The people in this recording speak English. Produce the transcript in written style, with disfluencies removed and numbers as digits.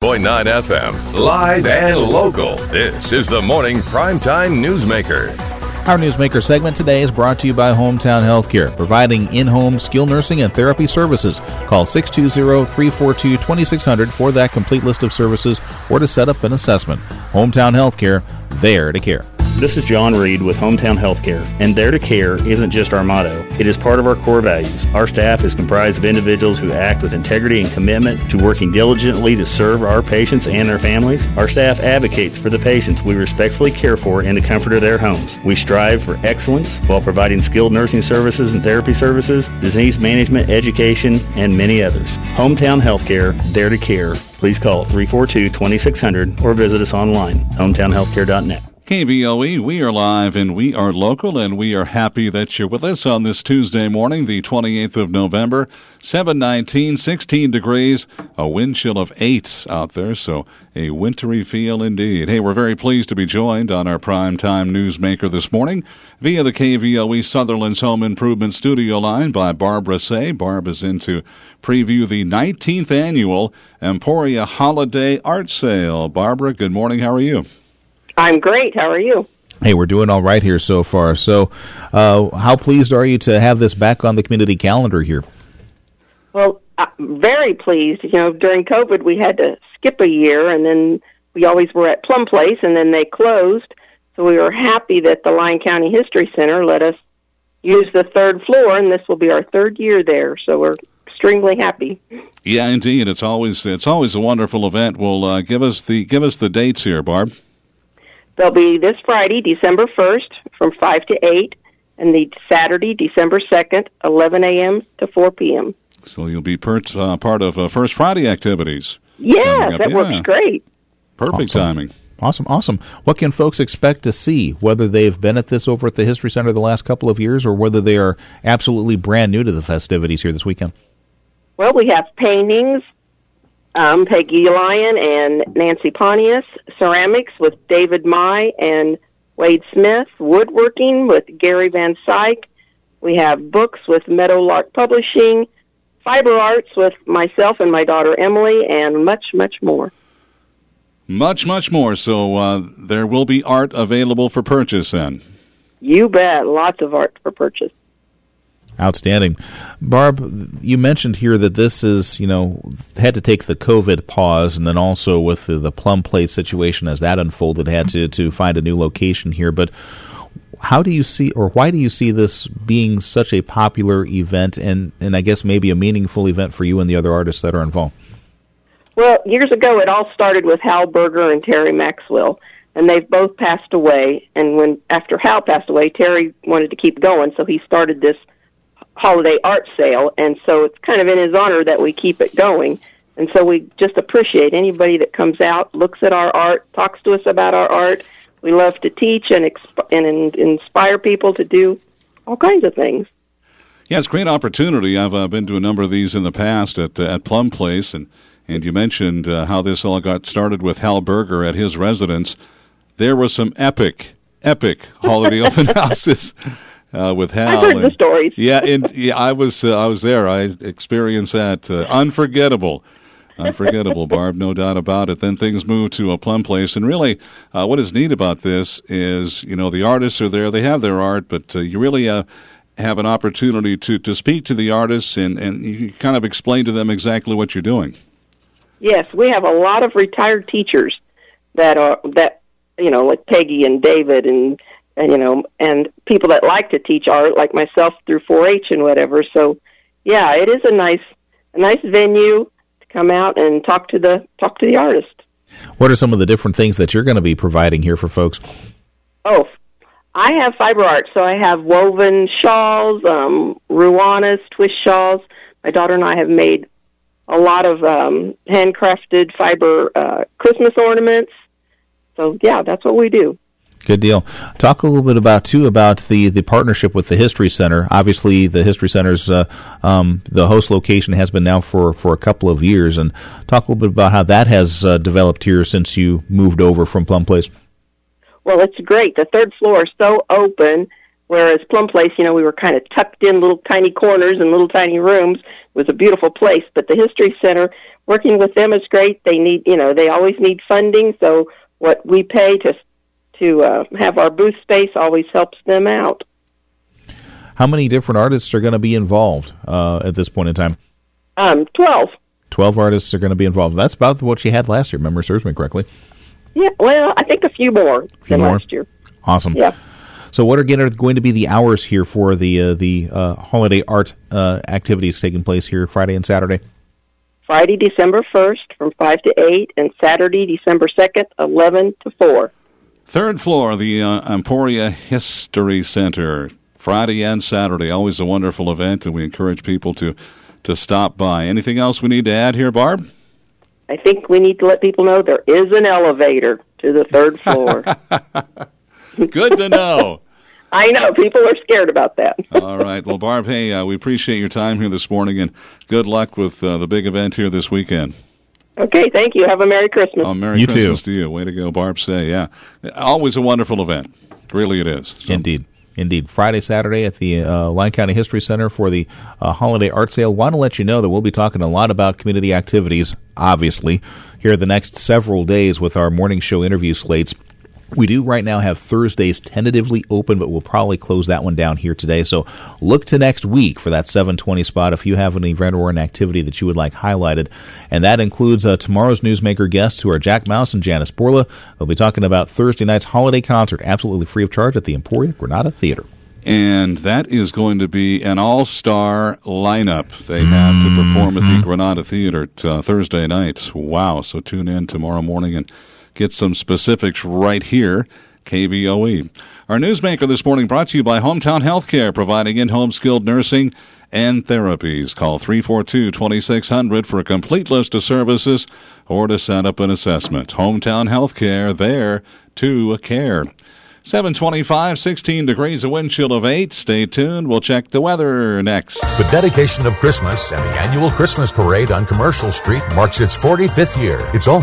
101.9 FM, live and local. This is the Morning Primetime Newsmaker. Our Newsmaker segment today is brought to you by Hometown Healthcare, providing in-home skilled nursing and therapy services. Call 620-342-2600 for that complete list of services or to set up an assessment. Hometown Healthcare, there to care. This is John Reed with Hometown Healthcare, and there to care isn't just our motto. It is part of our core values. Our staff is comprised of individuals who act with integrity and commitment to working diligently to serve our patients and their families. Our staff advocates for the patients we respectfully care for in the comfort of their homes. We strive for excellence while providing skilled nursing services and therapy services, disease management, education, and many others. Hometown Healthcare, there to care. Please call 342-2600 or visit us online, hometownhealthcare.net. KVOE, we are live and we are local, and we are happy that you're with us on this Tuesday morning, the 28th of November, 7:19, 16 degrees, a wind chill of 8 out there, so a wintry feel indeed. Hey, we're very pleased to be joined on our Primetime Newsmaker this morning via the KVOE Sutherland's Home Improvement Studio line by Barbara Say. Barb is in to preview the 19th Annual Emporia Holiday Art Sale. Barbara, good morning. How are you? I'm great. How are you? Hey, we're doing all right here so far. So how pleased are you to have this back on the community calendar here? Well, very pleased. You know, during COVID, we had to skip a year, and then we always were at Plum Place, and then they closed. So we were happy that the Lyon County History Center let us use the third floor, and this will be our third year there. So we're extremely happy. Yeah, indeed. It's always a wonderful event. Well, give us the dates here, Barb. They'll be this Friday, December 1st, from 5 to 8, and the Saturday, December 2nd, 11 a.m. to 4 p.m. So you'll be part of First Friday activities. Yes, that works great. Perfect timing. Awesome. What can folks expect to see, whether they've been at this over at the History Center the last couple of years or whether they are absolutely brand new to the festivities here this weekend? Well, we have paintings, Peggy Lyon and Nancy Pontius, ceramics with David Mai and Wade Smith, woodworking with Gary Van Syke. We have books with Meadowlark Publishing, fiber arts with myself and my daughter Emily, and much, much more. Much more. So there will be art available for purchase then? You bet. Lots of art for purchase. Outstanding. Barb, you mentioned here that this is, had to take the COVID pause, and then also with the Plum Place situation as that unfolded, had to find a new location here. But how do you see, or why do you see this being such a popular event and I guess maybe a meaningful event for you and the other artists that are involved? Well, years ago it all started with Hal Berger and Terry Maxwell, and they've both passed away. And after Hal passed away, Terry wanted to keep going, so he started this holiday art sale, and so it's kind of in his honor that we keep it going. And so we just appreciate anybody that comes out, looks at our art, talks to us about our art. We love to teach and inspire people to do all kinds of things. Yeah, it's a great opportunity. I've been to a number of these in the past at Plum Place, and you mentioned how this all got started with Hal Berger at his residence. There were some epic holiday open houses. With Hal. I've heard the stories. I was there. I experienced that. Unforgettable, Barb, no doubt about it. Then things moved to a Plum Place, and really, what is neat about this is, the artists are there. They have their art, but you really have an opportunity to speak to the artists and you kind of explain to them exactly what you're doing. Yes, we have a lot of retired teachers that like Peggy and David and people that like to teach art, like myself through 4-H and whatever. So, yeah, it is a nice venue to come out and talk to the artist. What are some of the different things that you're going to be providing here for folks? Oh, I have fiber art, so I have woven shawls, Ruanas, twist shawls. My daughter and I have made a lot of handcrafted fiber Christmas ornaments. So, yeah, that's what we do. Good deal. Talk a little bit about the partnership with the History Center. Obviously, the History Center's the host location has been now for a couple of years, and talk a little bit about how that has developed here since you moved over from Plum Place. Well, it's great. The third floor is so open, whereas Plum Place, we were kind of tucked in little tiny corners and little tiny rooms. It was a beautiful place, but the History Center, working with them is great. They need, they always need funding, so what we pay to have our booth space always helps them out. How many different artists are going to be involved at this point in time? 12. 12 artists are going to be involved. That's about what you had last year, remember, serves me correctly. Yeah, well, I think a few more than last year. Awesome. Yeah. So what are going to be the hours here for the holiday art activities taking place here Friday and Saturday? Friday, December 1st from 5 to 8, and Saturday, December 2nd, 11 to 4. Third floor, the Emporia History Center, Friday and Saturday. Always a wonderful event, and we encourage people to stop by. Anything else we need to add here, Barb? I think we need to let people know there is an elevator to the third floor. Good to know. I know. People are scared about that. All right. Well, Barb, hey, we appreciate your time here this morning, and good luck with the big event here this weekend. Okay, thank you. Have a Merry Christmas. Merry Christmas to you. Way to go, Barb Say. Yeah. Always a wonderful event. Really it is. So. Indeed. Friday, Saturday at the Lyon County History Center for the holiday art sale. Want to let you know that we'll be talking a lot about community activities, obviously, here the next several days with our morning show interview slates. We do right now have Thursdays tentatively open, but we'll probably close that one down here today. So look to next week for that 7:20 spot if you have an event or an activity that you would like highlighted. And that includes tomorrow's Newsmaker guests, who are Jack Mouse and Janice Borla. They'll be talking about Thursday night's holiday concert, absolutely free of charge at the Emporia Granada Theater. And that is going to be an all-star lineup they have to perform at the Granada Theater Thursday night. Wow. So tune in tomorrow morning and get some specifics right here, KVOE. Our Newsmaker this morning brought to you by Hometown Healthcare, providing in-home skilled nursing and therapies. Call 342-2600 for a complete list of services or to set up an assessment. Hometown Healthcare, there to care. 725, 16 degrees, a wind chill of 8. Stay tuned. We'll check the weather next. The dedication of Christmas and the annual Christmas parade on Commercial Street marks its 45th year. It's all